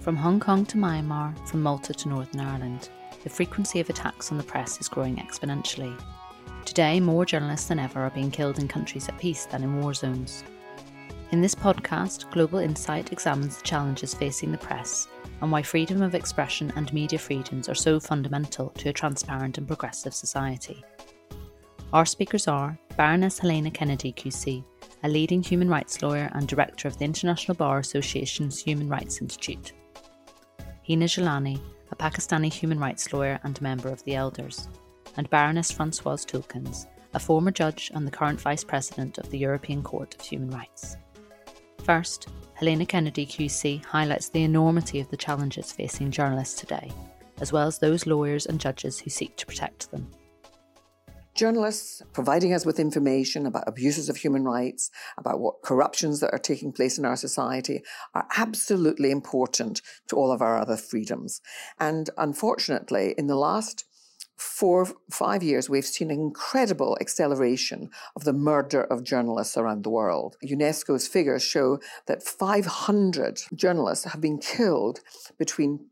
From Hong Kong to Myanmar, from Malta to Northern Ireland, the frequency of attacks on the press is growing exponentially. Today, more journalists than ever are being killed in countries at peace than in war zones. In this podcast, Global Insight examines the challenges facing the press and why freedom of expression and media freedoms are so fundamental to a transparent and progressive society. Our speakers are Baroness Helena Kennedy QC, a leading human rights lawyer and director of the International Bar Association's Human Rights Institute; Hina Jilani, a Pakistani human rights lawyer and member of the Elders; and Baroness Françoise Toelkens, a former judge and the current Vice President of the European Court of Human Rights. First, Helena Kennedy QC highlights the enormity of the challenges facing journalists today, as well as those lawyers and judges who seek to protect them. Journalists providing us with information about abuses of human rights, about what corruptions that are taking place in our society, are absolutely important to all of our other freedoms. And unfortunately, in the last 4-5 years, we've seen an incredible acceleration of the murder of journalists around the world. UNESCO's figures show that 500 journalists have been killed between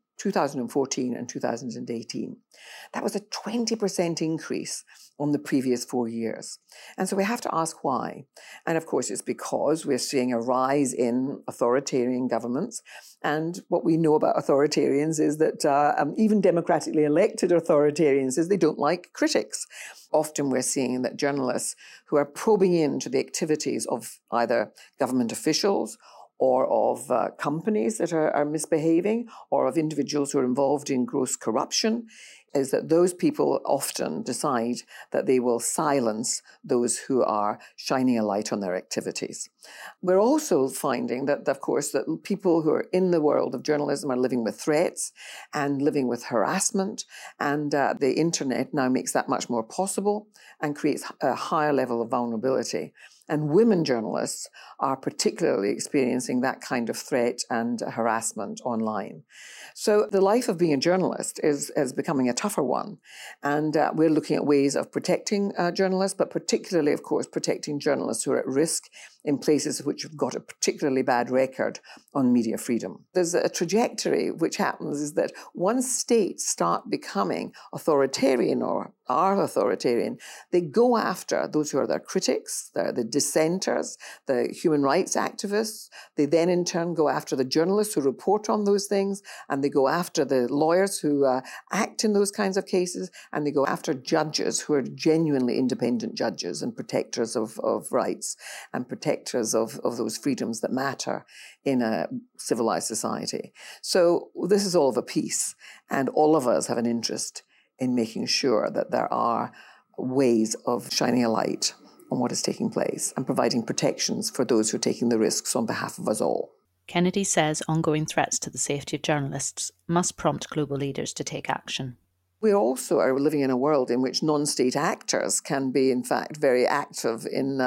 2014 and 2018. That was a 20% increase on the previous 4 years. And so we have to ask why. And of course, it's because we're seeing a rise in authoritarian governments. And what we know about authoritarians is that even democratically elected authoritarians is they don't like critics. Often we're seeing that journalists who are probing into the activities of either government officials or of companies that are misbehaving, or of individuals who are involved in gross corruption, is that those people often decide that they will silence those who are shining a light on their activities. We're also finding that, of course, that people who are in the world of journalism are living with threats and living with harassment, and the internet now makes that much more possible and creates a higher level of vulnerability. And women journalists are particularly experiencing that kind of threat and harassment online. So the life of being a journalist is becoming a tougher one. And we're looking at ways of protecting journalists, but particularly, of course, protecting journalists who are at risk in places which have got a particularly bad record on media freedom. There's a trajectory which happens is that once states start becoming authoritarian or are authoritarian, they go after those who are their critics, the dissenters, the human rights activists. They then in turn go after the journalists who report on those things, and they go after the lawyers who act in those kinds of cases, and they go after judges who are genuinely independent judges and protectors of rights and protectors of those freedoms that matter in a civilized society. So this is all of a piece, and all of us have an interest in making sure that there are ways of shining a light on what is taking place and providing protections for those who are taking the risks on behalf of us all. Kennedy says ongoing threats to the safety of journalists must prompt global leaders to take action. We also are living in a world in which non-state actors can be, in fact, very active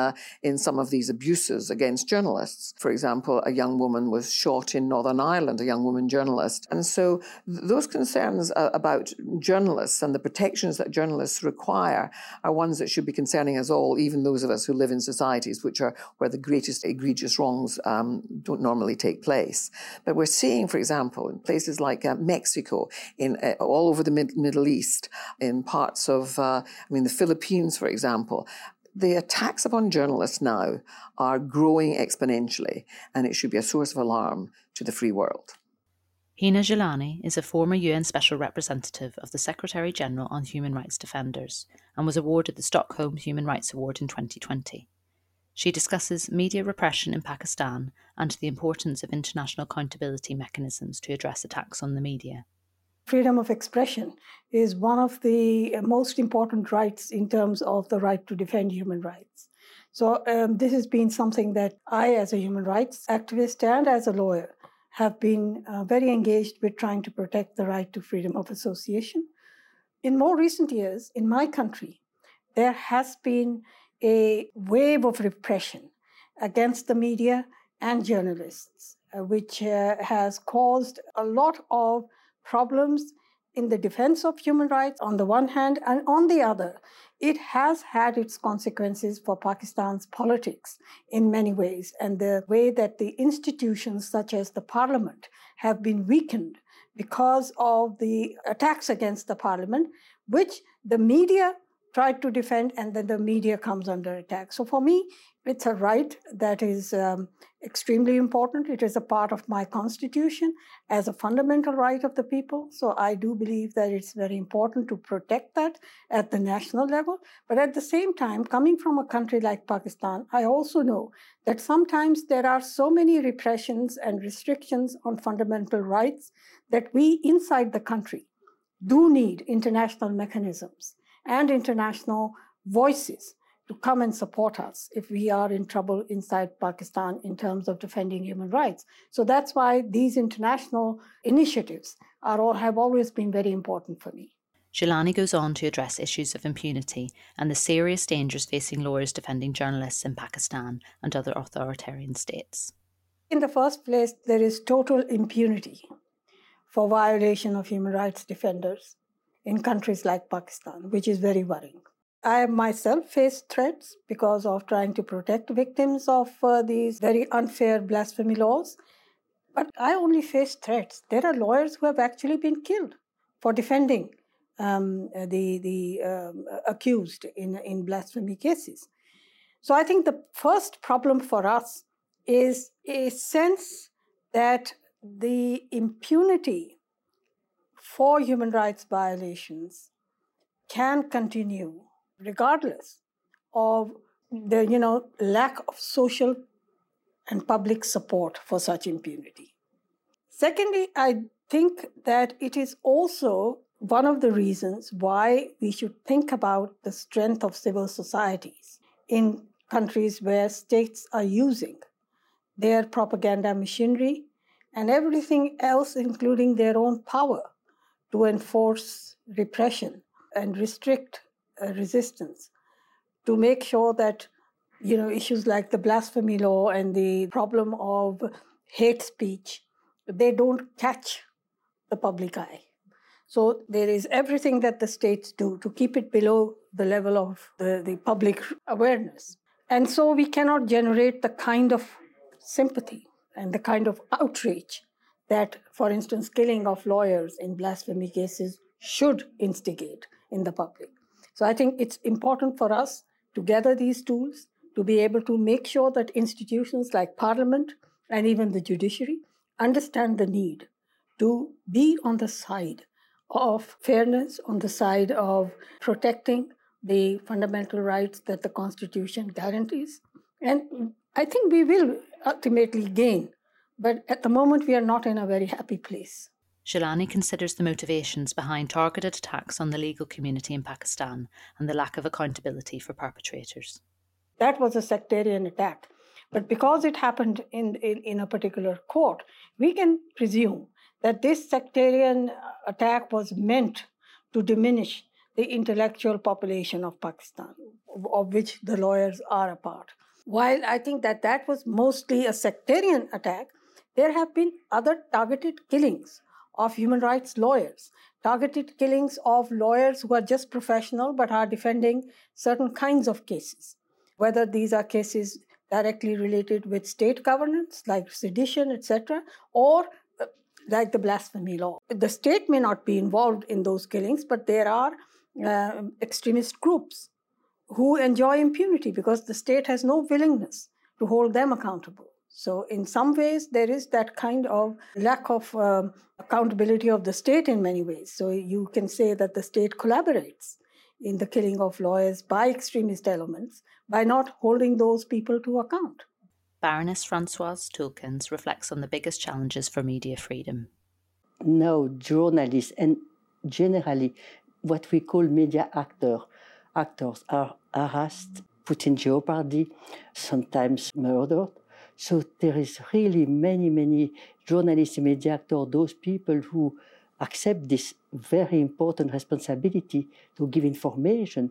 in some of these abuses against journalists. For example, a young woman was shot in Northern Ireland, a young woman journalist. And so those concerns about journalists and the protections that journalists require are ones that should be concerning us all, even those of us who live in societies where the greatest egregious wrongs don't normally take place. But we're seeing, for example, in places like Mexico, all over the Middle East, in parts of, the Philippines, for example, the attacks upon journalists now are growing exponentially, and it should be a source of alarm to the free world. Hina Jilani is a former UN Special Representative of the Secretary-General on Human Rights Defenders and was awarded the Stockholm Human Rights Award in 2020. She discusses media repression in Pakistan and the importance of international accountability mechanisms to address attacks on the media. Freedom of expression is one of the most important rights in terms of the right to defend human rights. So this has been something that I, as a human rights activist and as a lawyer, have been very engaged with trying to protect the right to freedom of association. In more recent years, in my country, there has been a wave of repression against the media and journalists, which has caused a lot of problems in the defense of human rights on the one hand, and on the other, it has had its consequences for Pakistan's politics in many ways, and the way that the institutions such as the parliament have been weakened because of the attacks against the parliament, which the media tried to defend, and then the media comes under attack. So for me, it's a right that is extremely important. It is a part of my constitution as a fundamental right of the people. So I do believe that it's very important to protect that at the national level. But at the same time, coming from a country like Pakistan, I also know that sometimes there are so many repressions and restrictions on fundamental rights that we inside the country do need international mechanisms and international voices to come and support us if we are in trouble inside Pakistan in terms of defending human rights. So that's why these international initiatives have always been very important for me. Jilani goes on to address issues of impunity and the serious dangers facing lawyers defending journalists in Pakistan and other authoritarian states. In the first place, there is total impunity for violation of human rights defenders in countries like Pakistan, which is very worrying. I have myself faced threats because of trying to protect victims of these very unfair blasphemy laws. But I only faced threats. There are lawyers who have actually been killed for defending the accused in blasphemy cases. So I think the first problem for us is a sense that the impunity for human rights violations can continue regardless of the lack of social and public support for such impunity. Secondly, I think that it is also one of the reasons why we should think about the strength of civil societies in countries where states are using their propaganda machinery and everything else, including their own power, to enforce repression and restrict resistance, to make sure that issues like the blasphemy law and the problem of hate speech, they don't catch the public eye. So there is everything that the states do to keep it below the level of the public awareness. And so we cannot generate the kind of sympathy and the kind of outrage that, for instance, killing of lawyers in blasphemy cases should instigate in the public. So I think it's important for us to gather these tools to be able to make sure that institutions like Parliament and even the judiciary understand the need to be on the side of fairness, on the side of protecting the fundamental rights that the Constitution guarantees. And I think we will ultimately gain, but at the moment we are not in a very happy place. Jilani considers the motivations behind targeted attacks on the legal community in Pakistan and the lack of accountability for perpetrators. That was a sectarian attack. But because it happened in a particular court, we can presume that this sectarian attack was meant to diminish the intellectual population of Pakistan, of which the lawyers are a part. While I think that was mostly a sectarian attack, there have been other targeted killings of human rights lawyers, targeted killings of lawyers who are just professional but are defending certain kinds of cases, whether these are cases directly related with state governance, like sedition, etc., or like the blasphemy law. The state may not be involved in those killings, but there are extremist groups who enjoy impunity because the state has no willingness to hold them accountable. So in some ways, there is that kind of lack of accountability of the state in many ways. So you can say that the state collaborates in the killing of lawyers by extremist elements by not holding those people to account. Baroness Françoise Toelkens reflects on the biggest challenges for media freedom. Now, journalists and generally what we call media actors are harassed, put in jeopardy, sometimes murdered. So there is really many journalists and media actors, those people who accept this very important responsibility to give information.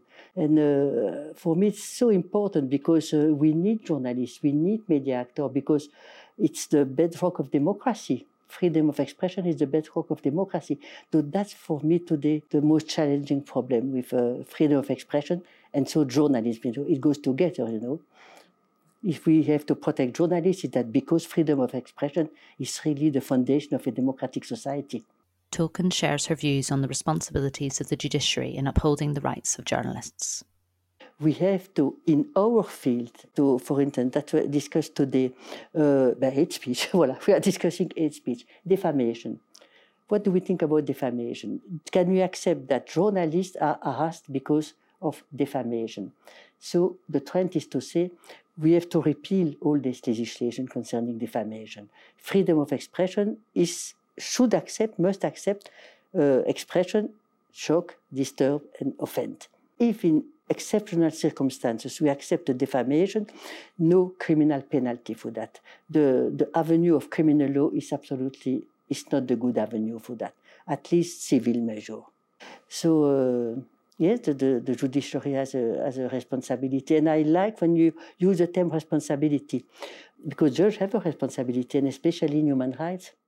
And for me, it's so important because we need journalists, we need media actors, because it's the bedrock of democracy. freedom of expression is the bedrock of democracy. So that's for me today the most challenging problem with freedom of expression and so journalism. It goes together, If we have to protect journalists, it's that because freedom of expression is really the foundation of a democratic society. Tulkan shares her views on the responsibilities of the judiciary in upholding the rights of journalists. We have to, in our field, for instance, that we discussed today, hate speech. We are discussing hate speech, defamation. What do we think about defamation? Can we accept that journalists are harassed because of defamation? So the trend is to say we have to repeal all this legislation concerning defamation. Freedom of expression must accept expression, shock, disturb, and offend. If in exceptional circumstances we accept a defamation, no criminal penalty for that. The avenue of criminal law is not the good avenue for that, at least civil measure. So yes, the judiciary has a responsibility, and I like when you use the term responsibility, because judges have a responsibility, and especially in human rights.